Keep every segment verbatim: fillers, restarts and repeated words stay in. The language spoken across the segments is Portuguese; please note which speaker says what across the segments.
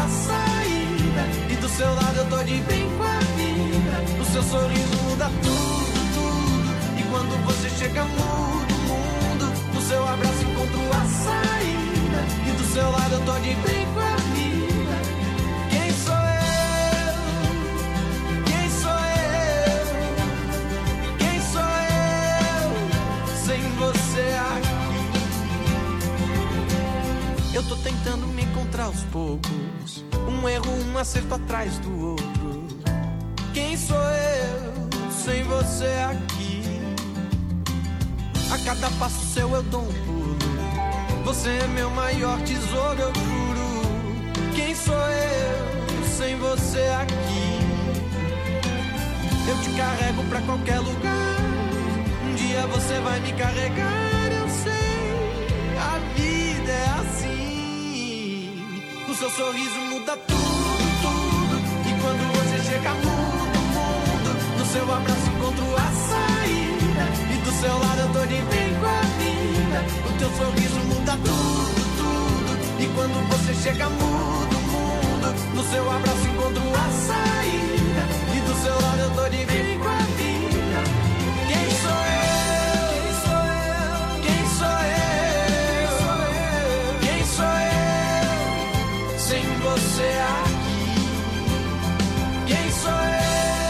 Speaker 1: a saída. E do seu lado eu tô de bem com a vida. O seu sorriso muda tudo, tudo. E quando você chega muda o mundo. No seu abraço encontro a saída. E do seu lado eu tô de bem com a vida. Quem sou eu? Quem sou eu? Quem sou eu? Sem você aqui. Eu tô tentando me encontrar aos poucos. Um erro, um acerto atrás do outro. Quem sou eu sem você aqui? A cada passo seu eu dou um pulo. Você é meu maior tesouro, eu juro. Quem sou eu sem você aqui? Eu te carrego pra qualquer lugar. Um dia você vai me carregar, eu sei. A vida é assim. O seu sorriso muda tudo, tudo. E quando você chega muda o mundo. No seu abraço encontro a saída. E do seu lado eu tô de bem com a vida. O teu sorriso muda tudo, tudo. E quando você chega muda o mundo. No seu abraço encontro a saída. E do seu lado eu tô de bem com a vida. Quem sou eu? Quem sou eu? Quem sou eu? Quem sou eu? Sem você aqui. Quem sou eu?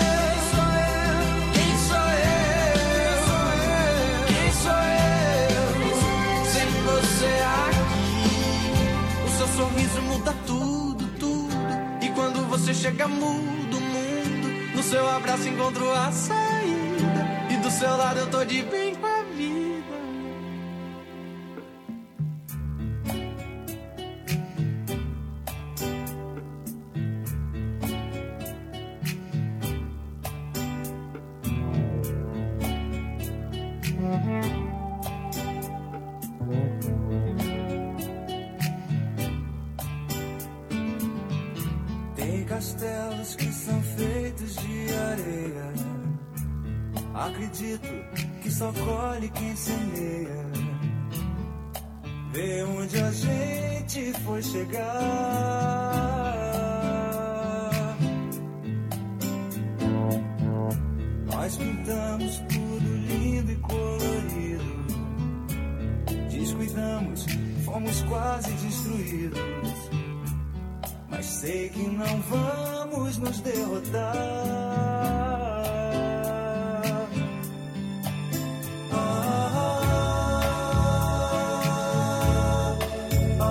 Speaker 1: Sorriso muda tudo, tudo. E quando você chega muda o mundo. No seu abraço encontro a saída. E do seu lado eu tô de bem com a vida.
Speaker 2: Castelos que são feitos de areia. Acredito que só colhe quem semeia. Vê onde a gente foi chegar. Nós pintamos tudo lindo e colorido. Descuidamos, fomos quase destruídos. Mas sei que não vamos nos derrotar. Ah, ah,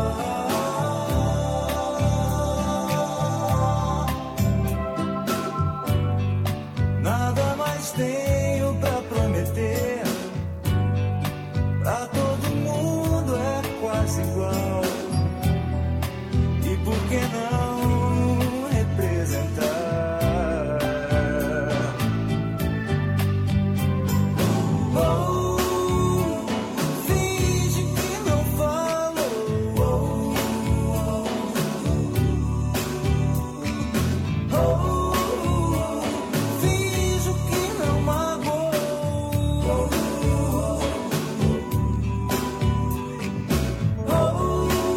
Speaker 2: ah. Nada mais tenho pra prometer. Pra todo mundo é quase igual. E por que não?
Speaker 3: Oh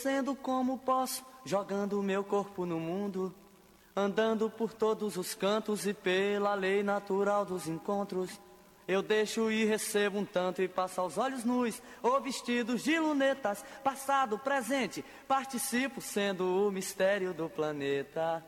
Speaker 3: sendo como posso, jogando meu corpo no mundo, andando por todos os cantos e pela lei natural dos encontros. Eu deixo e recebo um tanto e passo aos olhos nus, ou vestidos de lunetas, passado, presente, participo sendo o mistério do planeta.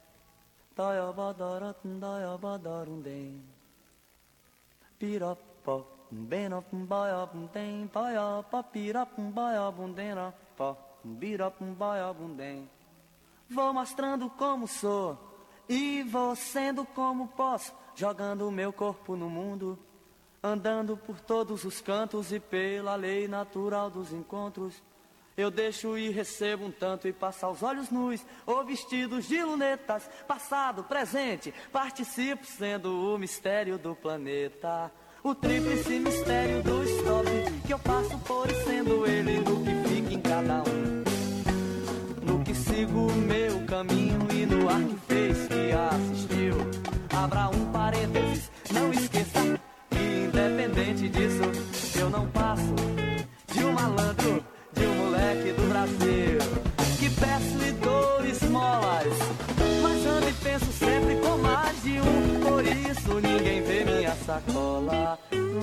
Speaker 3: Vou mostrando como sou e vou sendo como posso, jogando o meu corpo no mundo, andando por todos os cantos e pela lei natural dos encontros. Eu deixo e recebo um tanto e passo aos olhos nus, ou vestidos de lunetas, passado, presente, participo sendo o mistério do planeta. O tríplice mistério do stop, que eu passo por e sendo ele no que fica em cada um. No que sigo o meu caminho e no ar que fez, que assistiu. Abra um parênteses, não esqueça que independente disso, eu não passo de um malandro, de um moleque do Brasil, que peço e dou esmolas, mas ando e penso sempre com mais de um, por isso ninguém vê minha sacola.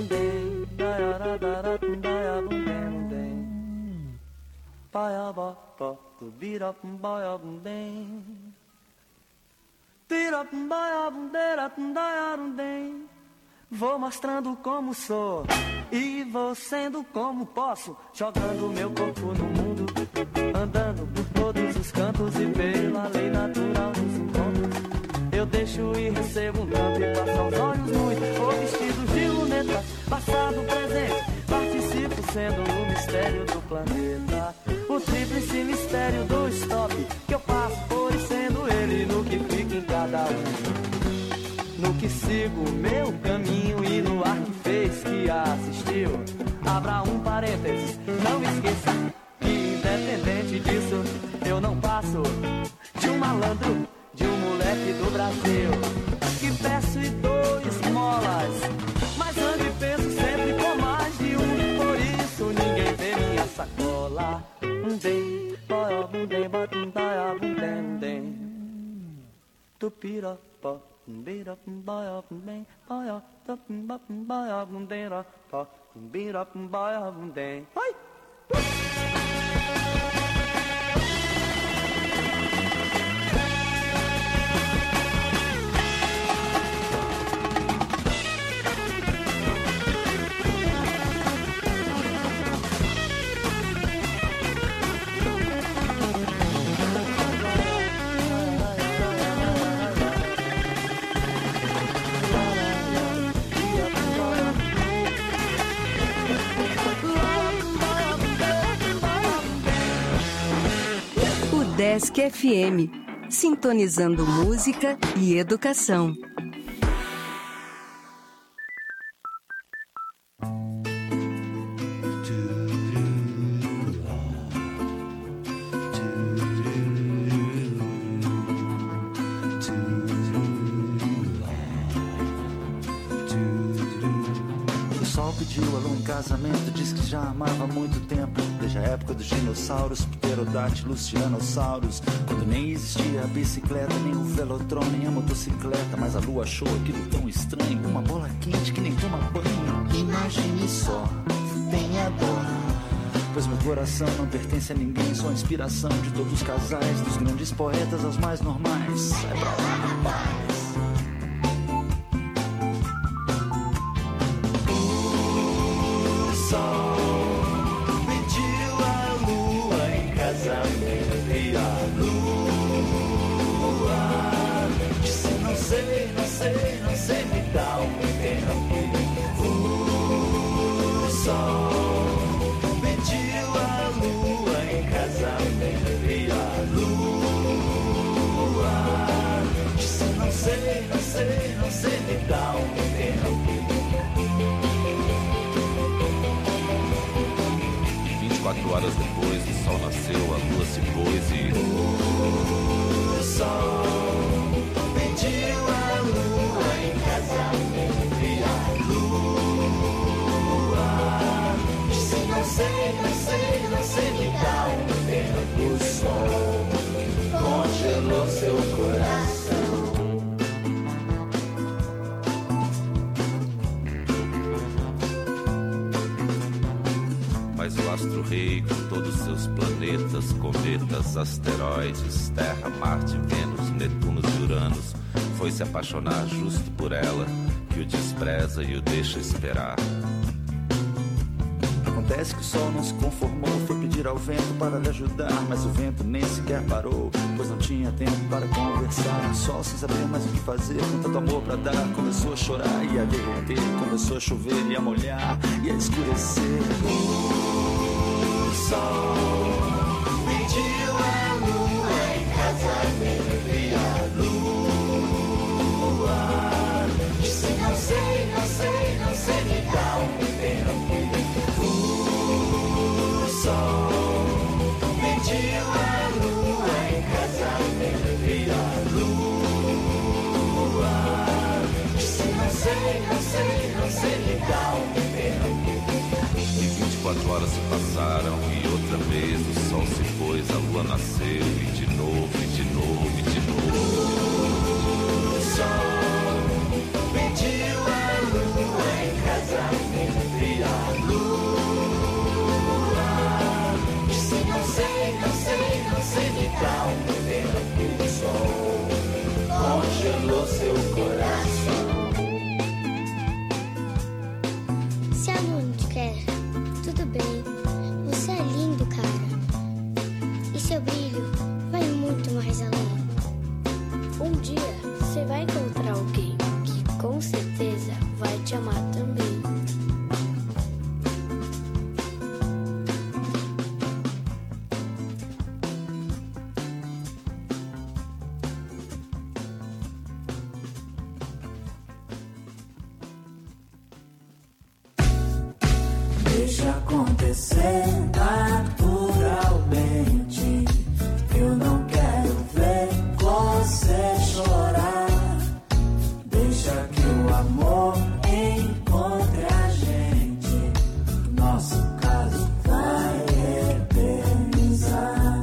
Speaker 3: Vou mostrando como sou e vou sendo como posso, jogando meu corpo no mundo, andando por todos os cantos e pela lei natural dos encontros. Eu deixo e recebo um tanto e passo aos olhos nus, ou vestidos de lunetas, passado, presente, participo sendo o mistério do planeta. O tríplice mistério do stop, que eu passo por e sendo ele no que fica em cada um. No que sigo o meu caminho e no ar que fez, que assistiu. Abra um parênteses, não esqueça que independente disso, eu não passo de um malandro, de um moleque do Brasil, que peço e dou esmolas, mas ando e penso sempre com mais de um, por isso ninguém vê minha sacola. Um bem, boia, um bem, bota um daia, um bem, um bem. Tupirapá. Bira baya bem baya tapum bapum baya bundera pa bira baya bundem. Ai!
Speaker 4: Desk F M, sintonizando música e educação.
Speaker 2: O sol pediu a lua em casamento, diz que já amava há muito tempo, desde a época dos dinossauros, pterodátilos, tiranossauros, quando nem existia a bicicleta, nem o velotron, nem a motocicleta, mas a lua achou aquilo tão estranho, uma bola quente que nem toma banho. Imagine só, tenha dó, pois meu coração não pertence a ninguém, sou a inspiração de todos os casais, dos grandes poetas aos mais normais. Sai pra lá, rapaz. O sol pediu a lua em casamento e a lua disse não sei, não sei, não sei, me dá um tempo. O sol pediu a lua em casamento e a lua disse não sei, não sei, não sei, me dá um tempo.
Speaker 5: Quatro horas depois, o sol nasceu, a lua se pôs e...
Speaker 2: O sol pediu a lua em casamento e a lua disse não sei, não sei, não sei, me dá um tempo.
Speaker 5: rei com todos seus planetas, cometas, asteroides, Terra, Marte, Vênus, Netuno e Uranus. Foi se apaixonar justo por ela, que o despreza e o deixa esperar.
Speaker 2: Acontece que o sol não se conformou, foi pedir ao vento para lhe ajudar, mas o vento nem sequer parou, pois não tinha tempo para conversar. O sol, sem saber mais o que fazer, com tanto amor pra dar, começou a chorar e a derreter, começou a chover e a molhar e a escurecer. O sol pediu a lua em casamento e a lua disse: não sei, não sei, não sei, me dá um tempo. O sol pediu a lua em casamento e a lua disse: não sei, não sei, não sei, me dá um tempo.
Speaker 5: E vinte e quatro horas se passaram e outra vez o sol se pôs, a lua nasceu e de novo, e de novo, e de novo.
Speaker 2: O sol pediu a lua em casamento e a lua disse: não sei, não sei, não sei, me dá um tempo. O sol congelou seu coração.
Speaker 6: Se a lua não te quer, tudo bem. Você é lindo, cara. E seu brilho vai muito mais além. Um dia você vai encontrar alguém que com certeza vai te amar também.
Speaker 2: Deixa acontecer naturalmente. Eu não quero ver você chorar. Deixa que o amor encontre a gente. Nosso caso vai eternizar.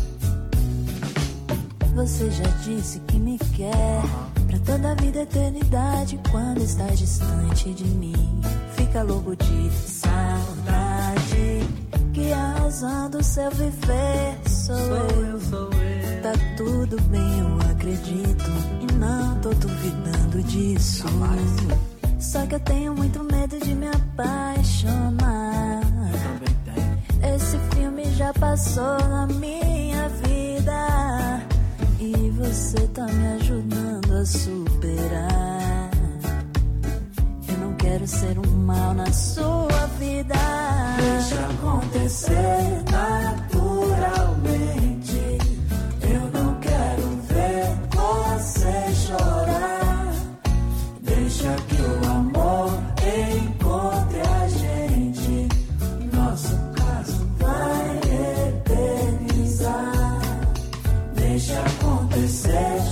Speaker 7: Você já disse que me quer pra toda a vida, eternidade. Quando está distante de mim, fica louco de saudade. Que a razão do seu viver sou, sou eu, eu, sou eu. Tá tudo bem, eu acredito, e não tô duvidando disso. Jamais. Só que eu tenho muito medo de me apaixonar. Eu também tenho. Esse filme já passou na minha vida e você tá me ajudando a superar. Eu não quero ser um mal na sua vida.
Speaker 2: Deixa acontecer naturalmente. Eu não quero ver você chorar. Deixa que o amor encontre a gente. Nosso caso vai eternizar. Deixa acontecer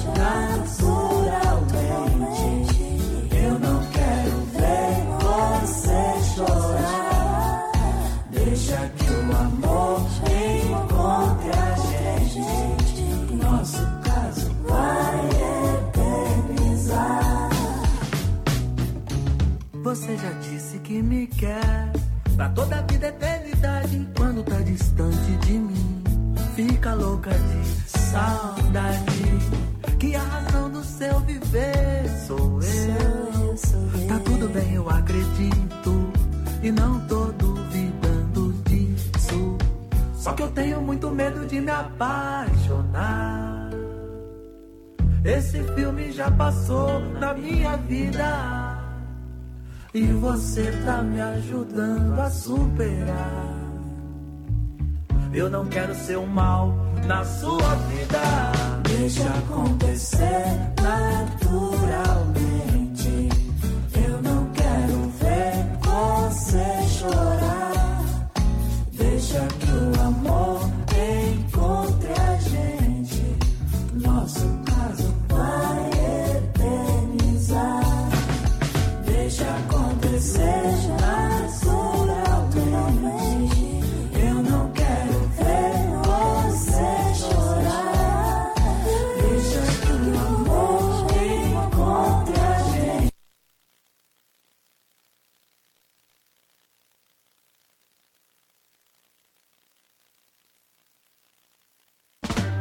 Speaker 2: naturalmente. Eu não quero ver você chorar. Deixa que o amor encontre a gente. Nosso caso vai eternizar.
Speaker 3: Você já disse que me quer pra toda a vida, eternidade. Quando tá distante de mim, fica louca de saudade. Que a razão do seu viver sou eu. Tá tudo bem, eu acredito, e não tô duvidando disso. Só que eu tenho muito medo de me apaixonar. Esse filme já passou na minha vida e você tá me ajudando a superar. Eu não quero ser um mal na sua vida.
Speaker 2: Deixa acontecer naturalmente. Eu não quero ver você chorar. Deixa que o amor encontre a gente. Nosso caso vai eternizar. Deixa acontecer naturalmente. Eu não quero ver você chorar. Deixa que o amor encontre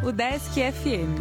Speaker 8: UDESC F M.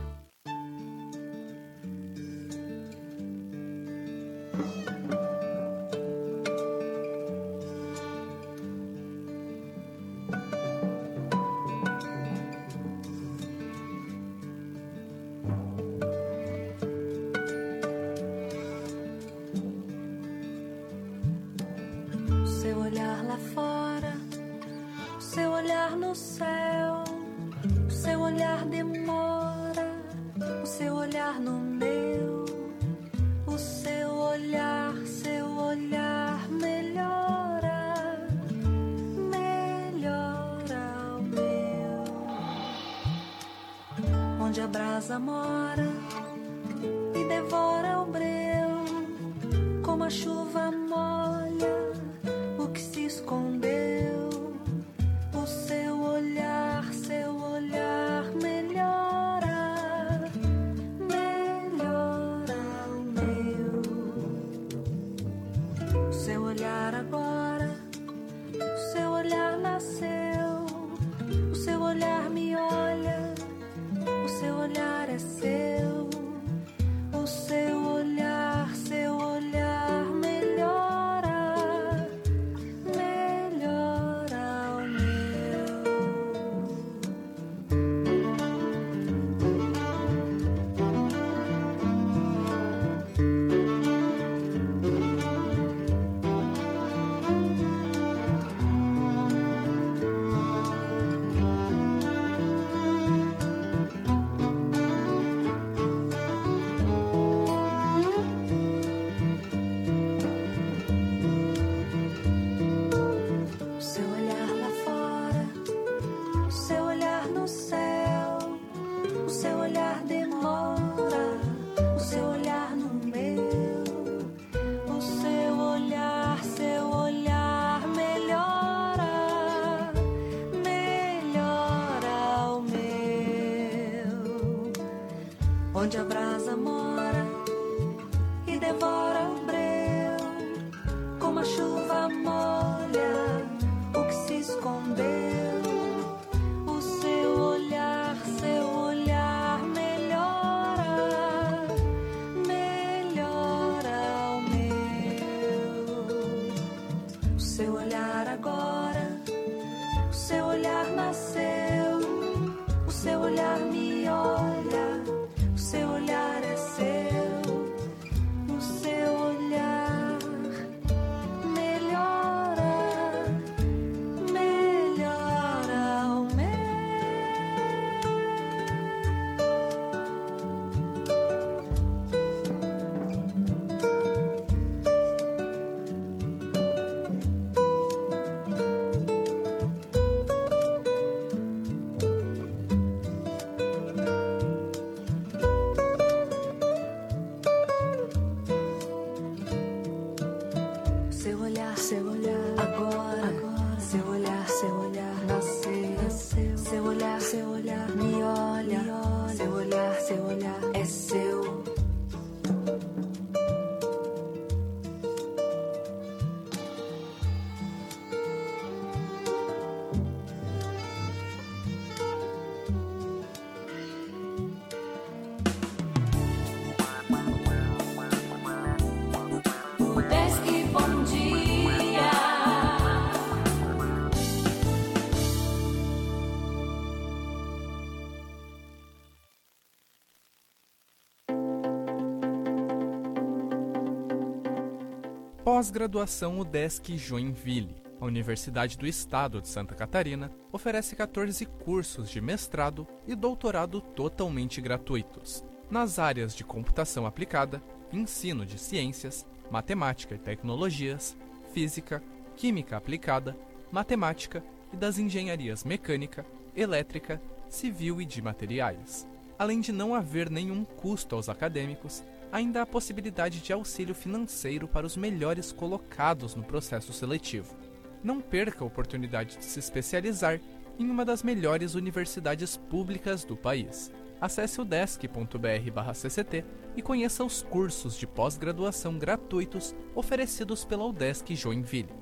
Speaker 7: Onde a brasa mora e devora o breu, como a chuva molha o que se escondeu. O seu olhar, seu olhar melhora, melhora o meu. O seu olhar agora, o seu olhar nasceu, o seu olhar me olha. Seu olhar é seu, o seu olhar melhora, melhora o meu. Seu olhar agora, agora, seu olhar, seu olhar nasceu, nasceu. Seu olhar, seu olhar me olha, me olha. Seu olhar, seu olhar é seu.
Speaker 9: UDESC, bom dia.
Speaker 10: Pós-graduação UDESC Joinville. A Universidade do Estado de Santa Catarina oferece quatorze cursos de mestrado e doutorado totalmente gratuitos, nas áreas de computação aplicada, ensino de ciências, matemática e tecnologias, física, química aplicada, matemática e das engenharias mecânica, elétrica, civil e de materiais. Além de não haver nenhum custo aos acadêmicos, ainda há possibilidade de auxílio financeiro para os melhores colocados no processo seletivo. Não perca a oportunidade de se especializar em uma das melhores universidades públicas do país. Acesse udesc ponto br barra C C T e conheça os cursos de pós-graduação gratuitos oferecidos pela UDESC Joinville.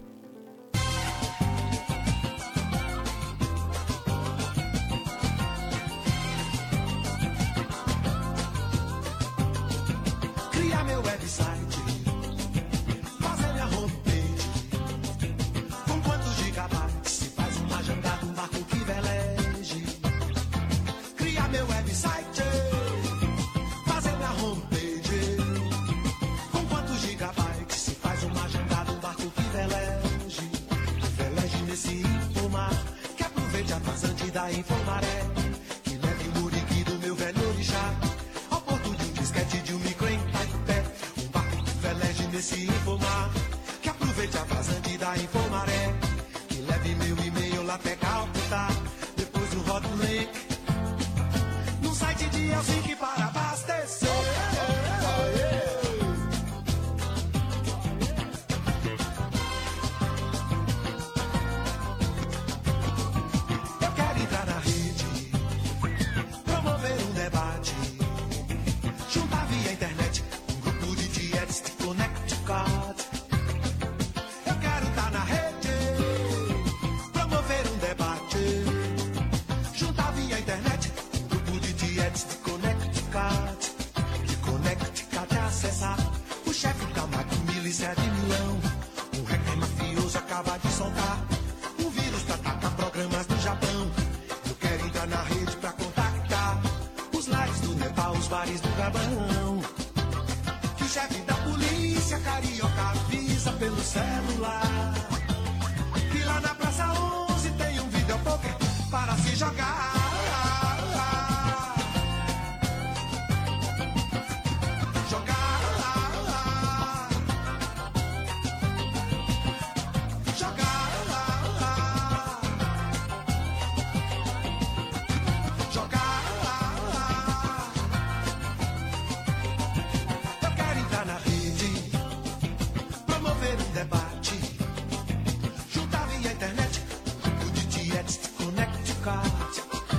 Speaker 8: website, fazer minha homepage. Com quantos gigabytes se faz uma jangada, um barco que veleje. Criar meu website, fazer minha homepage. Com quantos gigabytes se faz uma jangada, um barco que veleje. Veleje nesse infomar, que aproveite a vazante da Infomaré. Que leve o muriqui do meu velho orixá ao porto de um disquete de um micro em Taipé. Um barco que veleje nesse infomar, que aproveite a vazante da Infomaré. Que leve meu e-mail lá até Calcutá, depois do Hot Link no site de Helsinki para abastecer. Eu quero entrar na rede, promover um debate, juntar via internet um grupo de dietes de Connecticut. Eu quero estar na rede, promover um debate, juntar via internet um grupo de dietes de Connecticut. De Connecticut acessar o chefe da Macmillan de Milão. Um hacker mafioso acaba de soltar um vírus pra atacar programas do Japão. Eu quero entrar na rede pra contactar os lares do Nepal, os bares do Gabão. Que o chefe da polícia carioca avisa pelo celular que lá na Praça onze tem um videopoker para se jogar. Jogar. Jogar. Jogar. Eu quero entrar na rede, promover um debate, juntar via internet um grupo de dietes de Connecticut.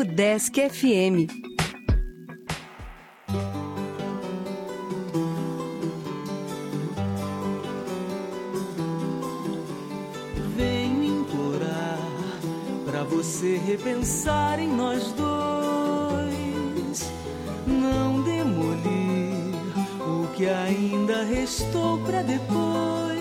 Speaker 4: Udesc F M.
Speaker 3: Venho implorar pra você repensar em nós dois, não demolir o que ainda restou pra depois.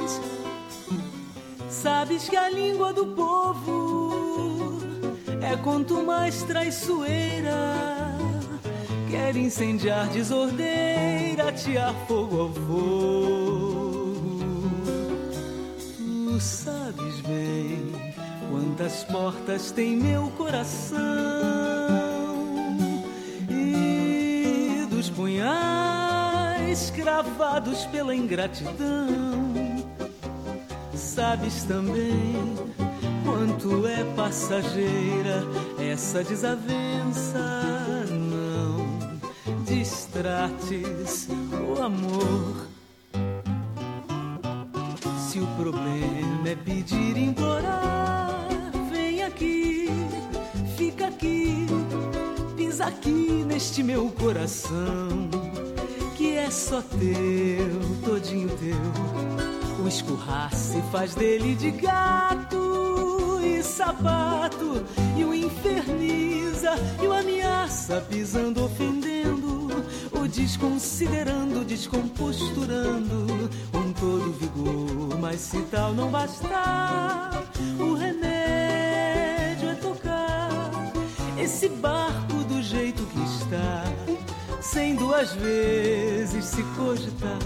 Speaker 3: Sabes que a língua do povo é quanto mais traiçoeira, quer incendiar desordeira, atear fogo ao fogo. Tu sabes bem quantas portas tem meu coração, e dos punhais cravados pela ingratidão. Sabes também quanto é passageira essa desavença. Não distrates o amor. Se o problema é pedir e implorar, vem aqui, fica aqui, pisa aqui neste meu coração, que é só teu, todinho teu. O escurrar-se faz dele de gato e sapato, e o inferniza e o ameaça, pisando, ofendendo, o desconsiderando, descomposturando com todo vigor. Mas se tal não bastar, o remédio é tocar esse barco do jeito que está, sem duas vezes se cogitar.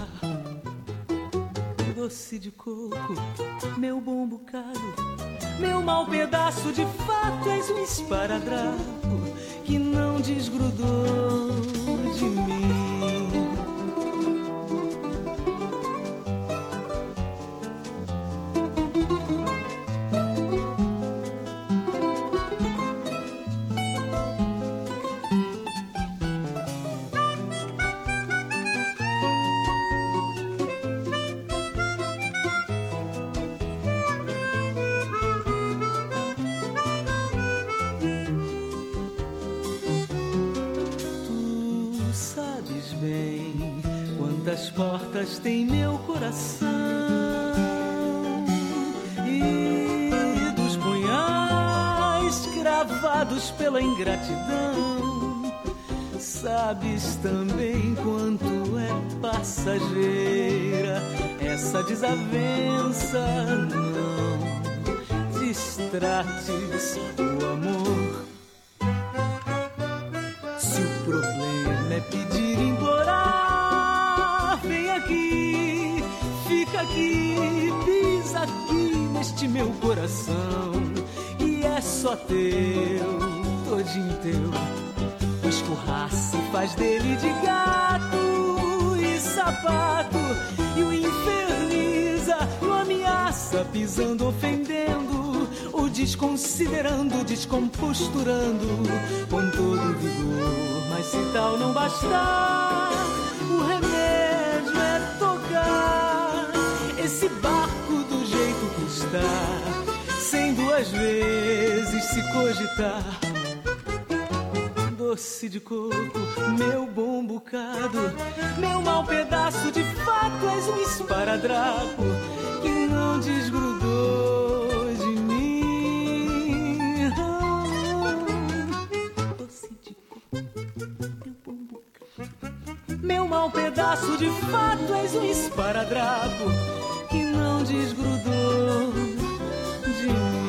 Speaker 3: Doce de coco, meu bom bocado, meu mau pedaço, de fato és um esparadrapo que não desgrudou de mim. Quantas portas tem meu coração, e dos punhais cravados pela ingratidão. Sabes também quanto é passageira essa desavença. Não distrates o amor. Se o problema é pedir e implorar, vem aqui, fica aqui, pisa aqui neste meu coração, que é só teu, todinho teu. O escurrar-se faz dele de gato e sapato, e o inferniza e o ameaça, pisando, ofendendo, o desconsiderando, descomposturando com todo vigor. Mas se tal não bastar, o remédio é tocar esse barco do jeito que está, sem duas vezes se cogitar. Doce de coco, meu bom bocado, meu mau pedaço, de fato és um esparadrapo que não desgrudou de mim. Doce de coco, meu bom bocado, meu mau pedaço, de fato és um esparadrapo que não desgrudou de mim.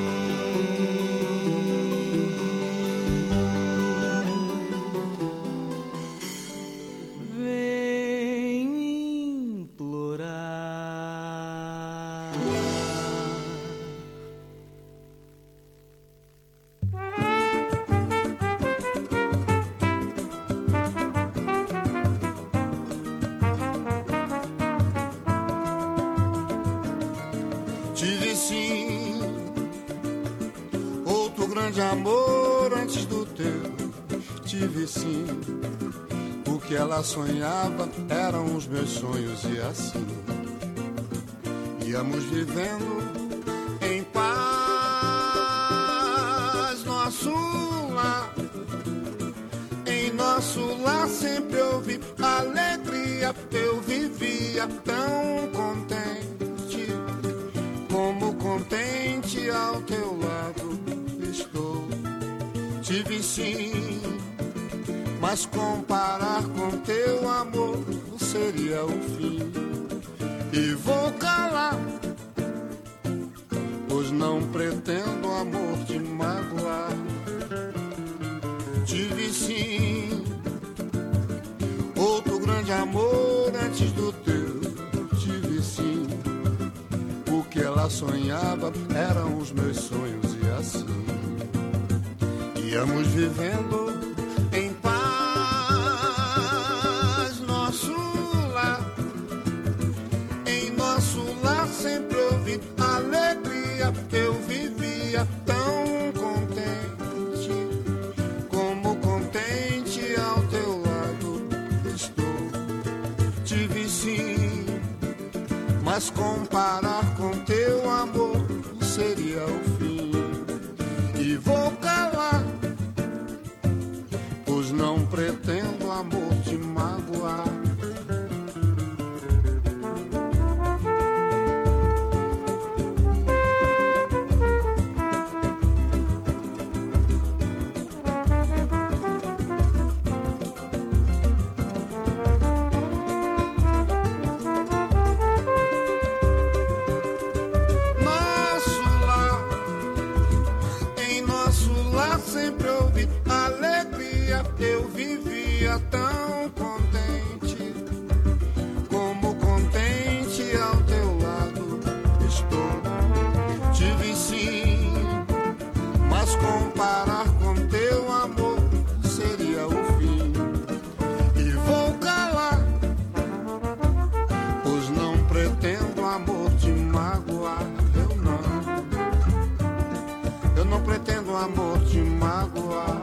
Speaker 11: De amor antes do teu, tive sim. O que ela sonhava eram os meus sonhos, e assim íamos vivendo em paz. Nosso lar nosso lar sempre houve alegria. Eu vivia tão contente, como contente ao teu lado estou. Tive sim, mas comparar com teu amor seria o fim. E vou calar, pois não pretendo, amor, te magoar. Tive sim outro grande amor antes do teu. Tive sim, o que ela sonhava eram os meus sonhos e assim íamos vivendo em paz. Nosso lar, em nosso lar sempre houve alegria. Eu vivia tão contente, como contente ao teu lado estou. Tive sim, mas comparar com teu amor seria o fim. E vou calar, pois não pretendo, amor, te magoar. Eu vivia tão contente, como contente ao teu lado estou. Tive sim, mas comparar com teu amor seria o fim. E vou calar, pois não pretendo, amor, te magoar. Eu não, eu não pretendo, amor, te magoar.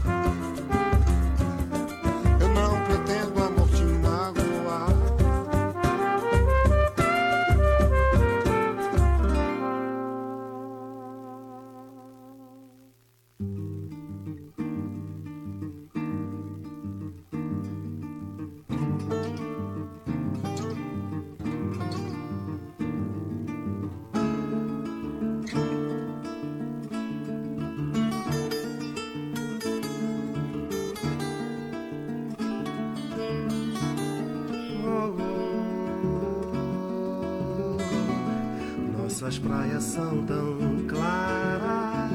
Speaker 12: Nossas praias são tão claras,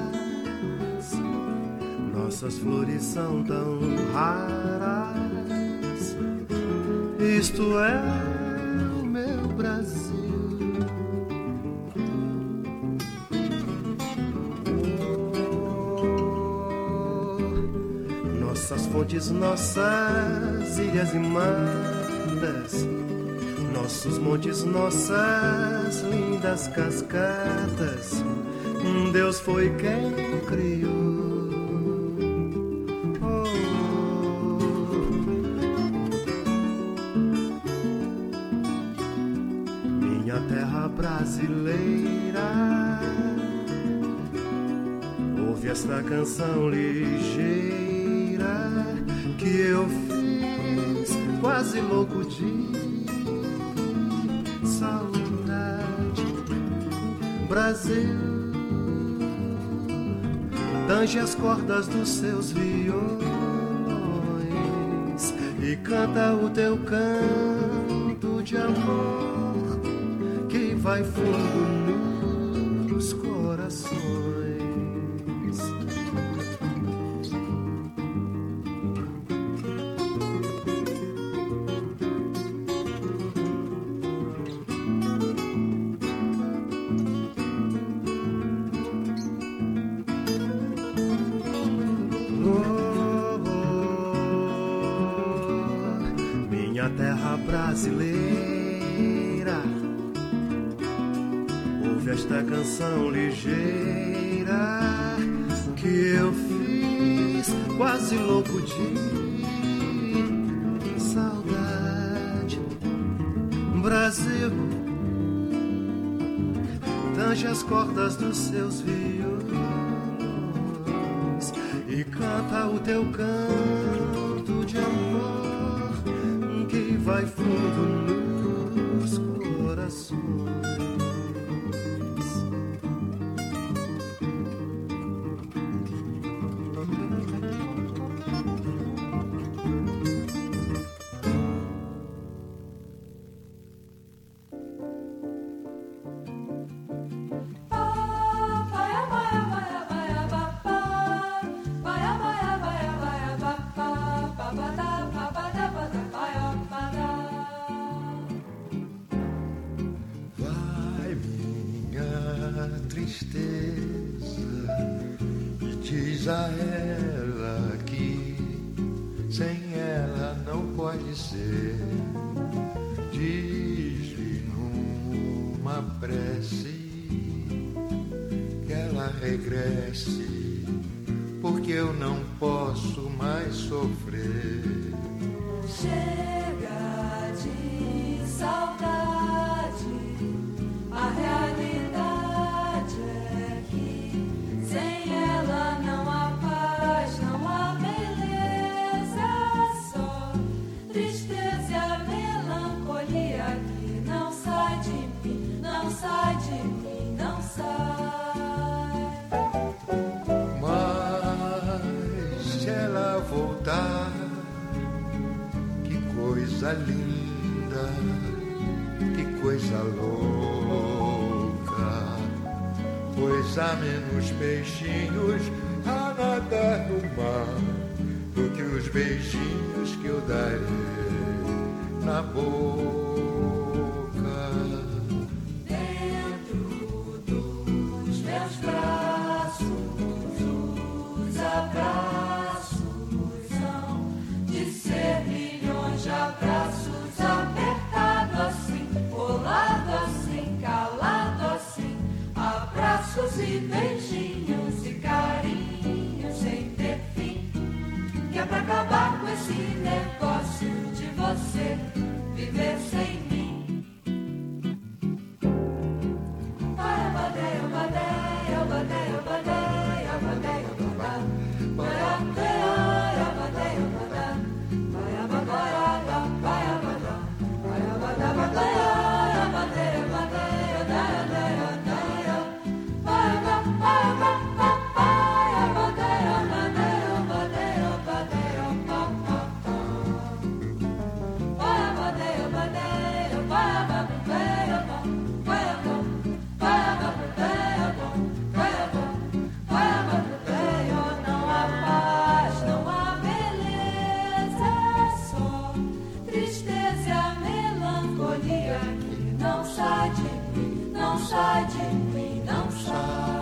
Speaker 12: nossas flores são tão raras. Isto é o meu Brasil. Nossas fontes, nossas ilhas e matas, nossos montes, nossas lindas cascatas, Deus foi quem criou. Oh. Minha terra brasileira, ouve esta canção ligeira que eu fiz quase louco de saudade. Brasil, tange as cordas dos seus violões e canta o teu canto de amor que vai fundo nos corações. Brasileira, ouve esta canção ligeira que eu fiz quase louco de saudade. Brasil, tange as cordas dos seus violões e canta o teu canto vento de amor que vai fundo nos corações.
Speaker 11: Diz a ela que sem ela não pode ser. Diz-lhe numa prece que ela regresse, porque eu não posso mais sofrer.
Speaker 7: Chega de saudade, a realidade é que sem ela não há paz, não há beleza, só tristeza e a melancolia que não sai de mim, não sai de mim, não sai.
Speaker 11: Mas se ela voltar, que coisa linda, que coisa louca, pois há menos peixinhos a nadar no mar do que os beijinhos que eu darei na boca.
Speaker 7: Dentro dos meus braços, os abraços são de ser milhões de abraços, apertado assim, colado assim, calado assim, abraços e beijinhos e carinhos sem ter fim, que é pra acabar com esse negócio de você viver sem mim. Ai, abadeia, abadeia, abadeia, abadeia, abadeia, abadeia, vai abadeia, abadeia, abadeia, vai abadeia, vai abadeia, vai abadeia, abadeia, abadeia, abadeia, abadeia, abadeia, vai abadeia, vai abadeia, abadeia, abadeia, abadeia, papapá. Vai abadeia, abadeia, vai abadeia, vai abadeia, vai abadeia, vai abadeia, vai abadeia, não há paz, não há beleza, só tristeza e a melancolia que não sai de mim, não sai de mim, não sai.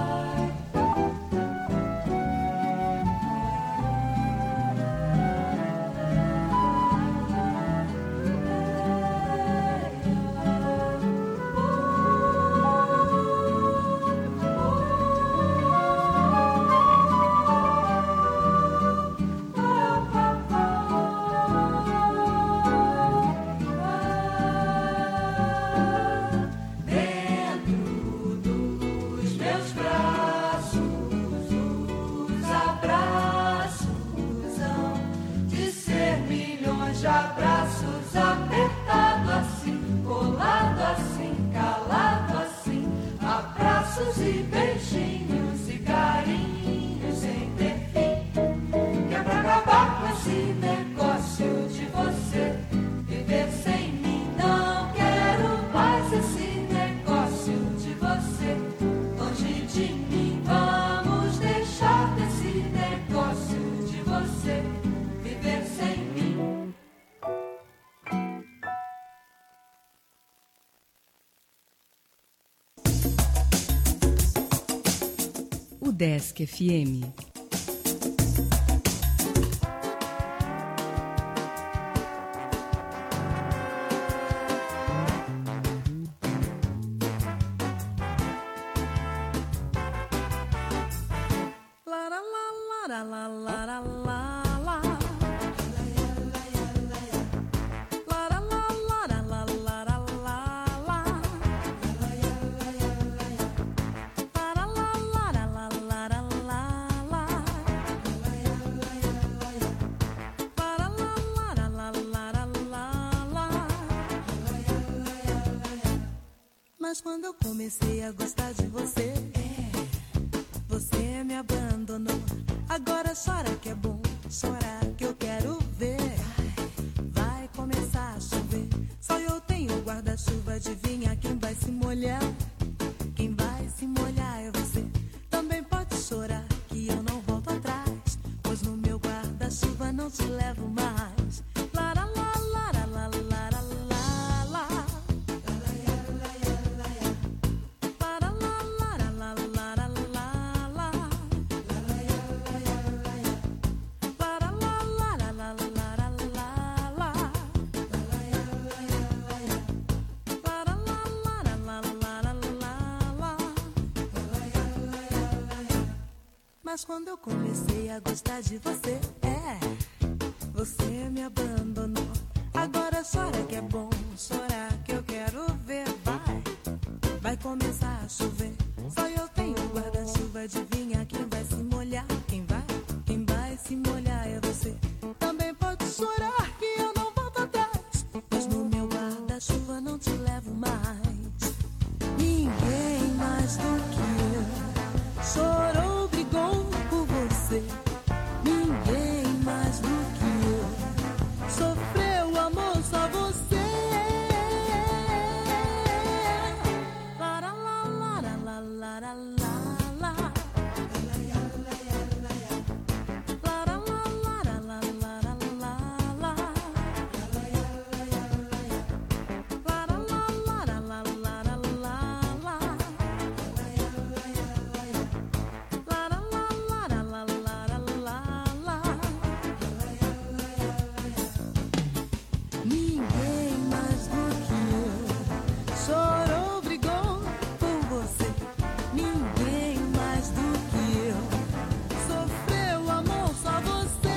Speaker 7: Dentro dos meus braços, os abraços hão de ser milhões de abraços, apertado assim, colado assim, calado assim, abraços e beijinhos e carinhos sem ter fim, que é pra acabar com esse negócio de você viver sem mim. Não quero mais esse negócio de você longe de mim. Vamos deixar desse negócio de você viver sem mim.
Speaker 4: O Desk F M.
Speaker 7: quando eu comecei a gostar de você, você me abandonou. Agora chora que é bom, chora que eu quero ver. Vai começar a chover, só eu tenho guarda-chuva. Adivinha quem vai se molhar? Quem vai se molhar é você. Também pode chorar que eu não volto atrás, pois no meu guarda-chuva não te levo mais. Lara, la, lara, la, lara, la, la. Lara, la, lara, la, lara, la, la. Lara, la, lara, la, lara, la, la. Lara, la, lara, la, lara, la, la. Mas quando eu comecei a gostar de você, é, você me abandonou. Agora chora que é bom, chora que eu quero ver. Vai, vai começar a chover, só eu tenho guarda-chuva. Adivinha quem vai se molhar? Quem vai, quem vai se molhar é você. Também pode chorar que eu não volto atrás, pois no meu guarda-chuva não te levo mais. Ninguém mais do que eu chorou, brigou por você. Ninguém mais do que eu sofreu amor, só você. Lara, la, lara, la, lara, la, la. Lara, la, lara, la, lara, la, la. Lara, la, lara, la, lara, la, la. Lara, la, lara, la, lara, la, la. Ninguém mais do que eu chorou, brigou por você. Ninguém mais do que eu sofreu amor, só você.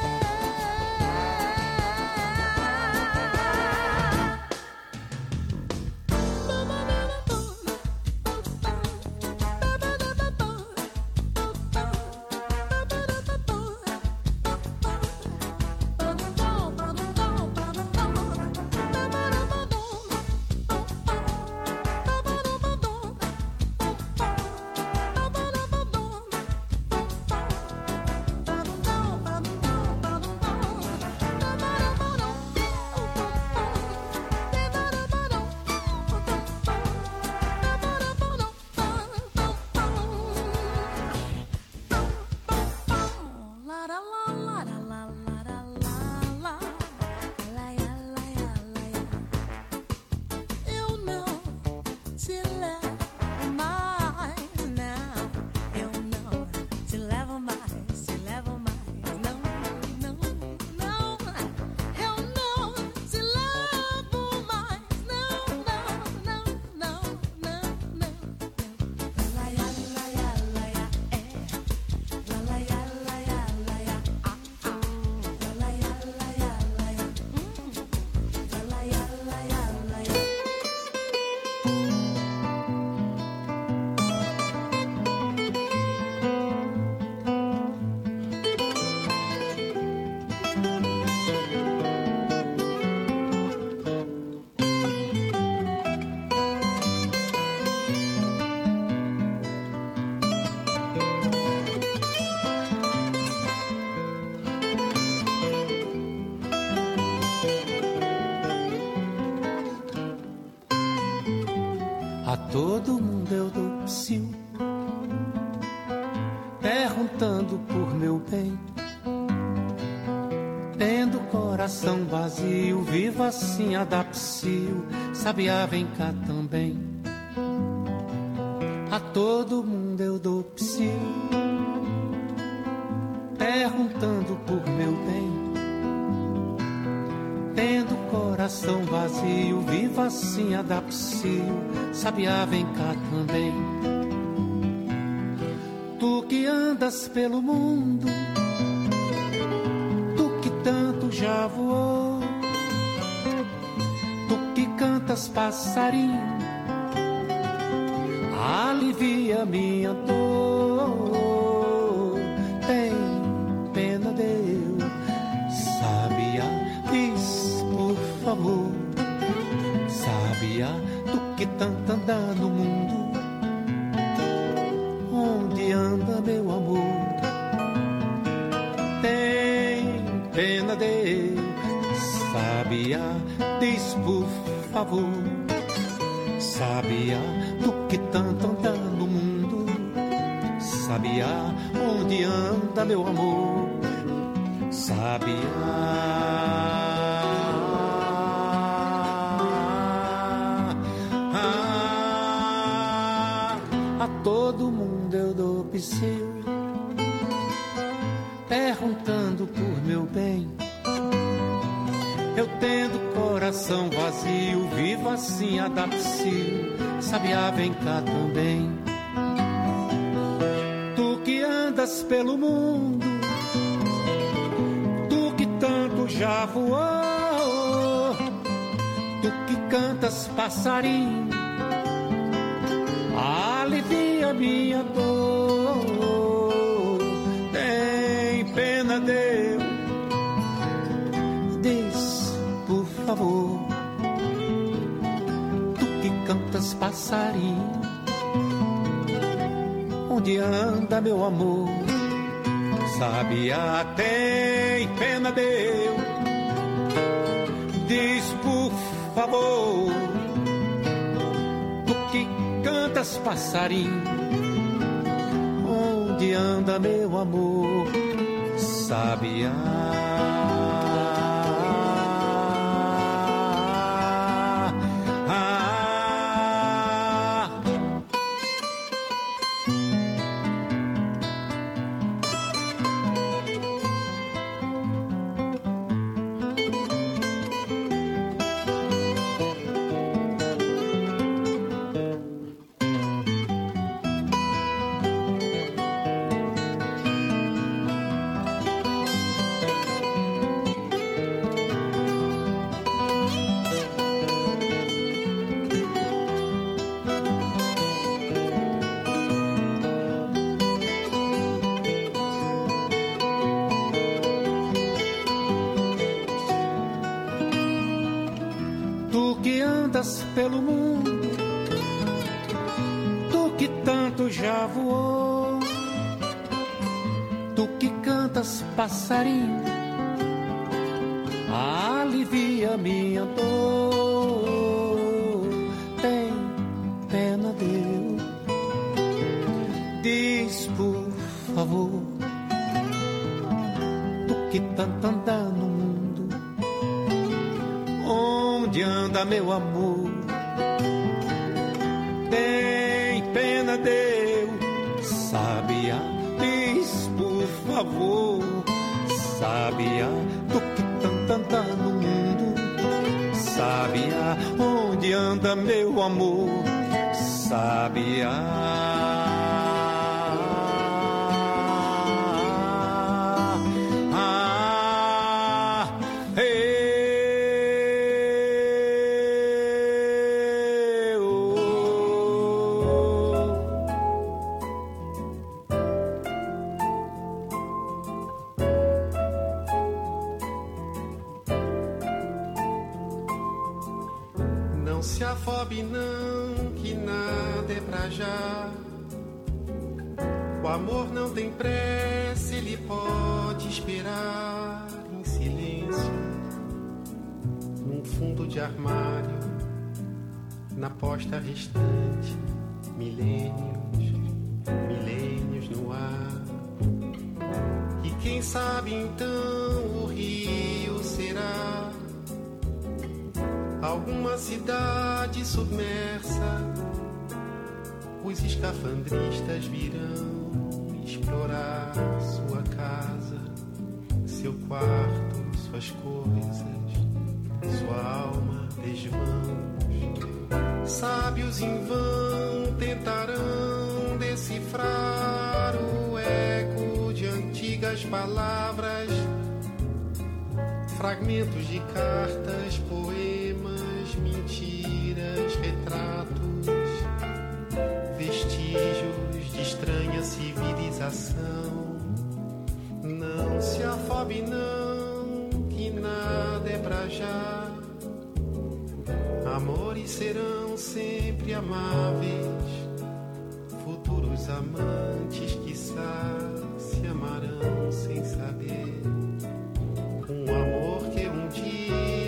Speaker 7: Lara, la, lara, la, lara, la, la. Laia, laia, laia. Eu não te levo mais, não. Eu não te levo mais, te levo mais. Não, não, não. Eu não te levo mais. Não, não, não, não, não, não. Laia, laia, laia, é. La, laia, laia, laia, ah, ah. La, laia, laia, laia, hum. La, laia, laia, laia.
Speaker 12: A todo mundo eu dou psiu, perguntando por meu bem. Tendo coração vazio, vivo assim a dar psiu. Sabiá, vem cá também. A todo mundo eu dou psiu, perguntando por meu bem. Tendo coração vazio, vivo assim a dar psiu. Sabiá, vem cá também. Tu que andas pelo mundo, tu que tanto já voou, tu que cantas passarinho, alivia minha dor. Tem pena de eu, Sabiá, diz por favor. Sabiá, tu que tanto andando Sabiá, diz por favor, sabiá, do que tanto anda no mundo, sabiá, onde anda meu amor, sabiá. Ah, a todo mundo eu dou psiu, perguntando por meu bem. Eu tendo coração vazio, vivo assim a dar psiu, sabiá, vem cá também. Tu que andas pelo mundo, tu que tanto já voou, tu que cantas passarinho, alivia minha dor. Tem pena, Deus, diz por favor, tu que cantas passarinho, onde anda meu amor, sabiá, tem pena, Deus, diz por favor, tu que cantas passarinho, onde anda meu amor, sabiá. Pelo mundo, tu que tanto já voou, tu que cantas passarinho, alivia minha dor. Tem pena, Deus, diz por favor, tu que tanto anda no mundo, onde anda meu amor. Tem pena, Deus, sabiá, diz por favor, sabiá, tu que tanto anda no mundo, sabiá, onde anda meu amor, sabiá.
Speaker 13: Afobe não, que nada é pra já. O amor não tem pressa, ele pode esperar em silêncio, num fundo de armário, na posta restante, milênios, milênios no ar. E quem sabe então o rio será alguma cidade submersa. Os escafandristas virão explorar sua casa, seu quarto, suas coisas, sua alma, desvãos. Sábios em vão tentarão decifrar o eco de antigas palavras, fragmentos de cartas, poemas, mentiras, retratos, vestígios de estranha civilização. Não se afobe não, que nada é pra já. Amores serão sempre amáveis, futuros amantes quiçá se amarão sem saber. Um amor que um dia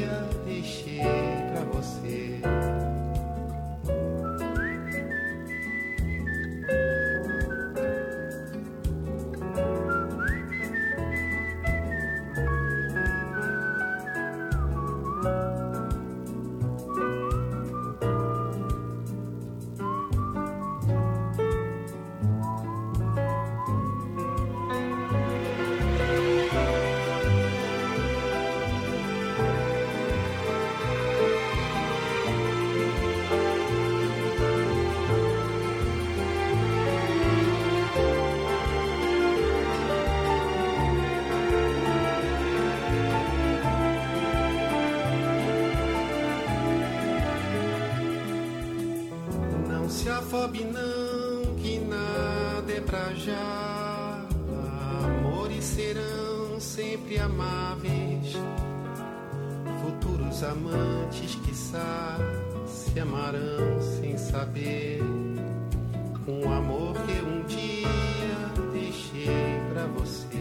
Speaker 13: afobe não, que nada é pra já. Amores serão sempre amáveis, futuros amantes, quiçá, se amarão sem saber. Um amor que um dia deixei pra você.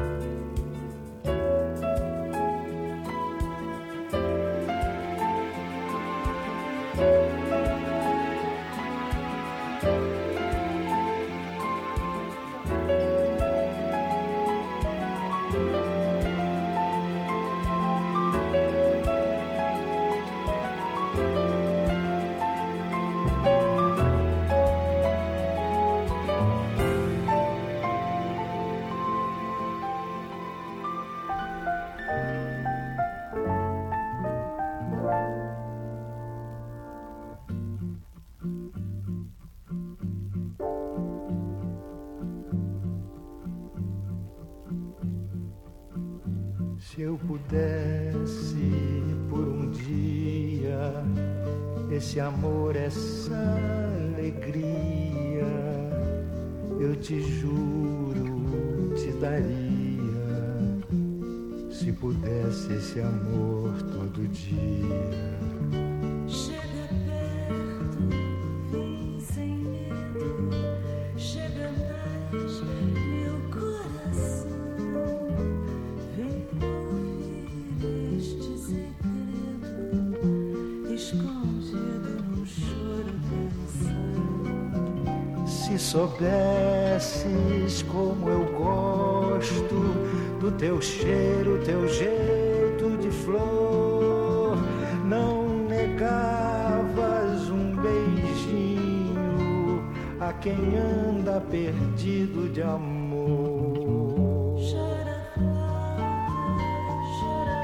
Speaker 2: Se eu pudesse por um dia, esse amor, essa alegria, eu te juro, te daria. Se pudesse esse amor todo dia.
Speaker 7: Chega perto, vem sem medo, chega mais, meu coração. Vem ouvir este segredo, escondido no choro canção.
Speaker 2: Se soubesses como eu gosto do teu cheiro, teu jeito de flor, não negavas um beijinho a quem anda perdido de amor.
Speaker 7: Chora flor, chora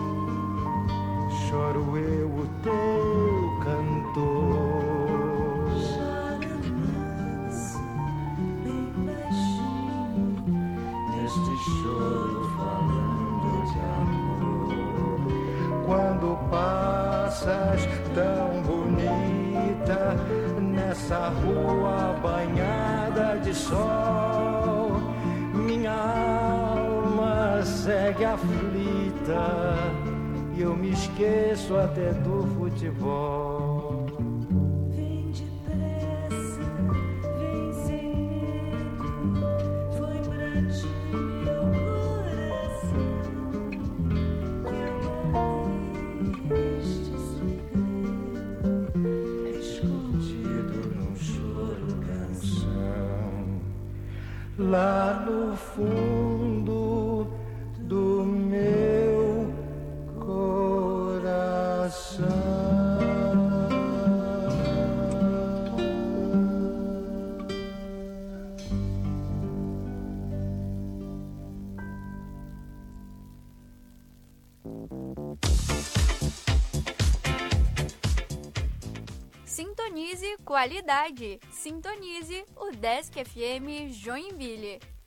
Speaker 2: choro eu, o teu cantor.
Speaker 7: chora manso, bem baixinho, neste choro falando de amor.
Speaker 2: Quando passas tão bonita nessa rua banhada de sol, minha alma segue aflita e eu me esqueço até do futebol.
Speaker 7: Vem depressa, vem sem medo, foi pra ti meu coração que eu guardei este segredo, escondido num choro canção.
Speaker 2: Lá no fundo do meu coração.
Speaker 14: Sintonize qualidade. Sintonize o Desk F M Joinville.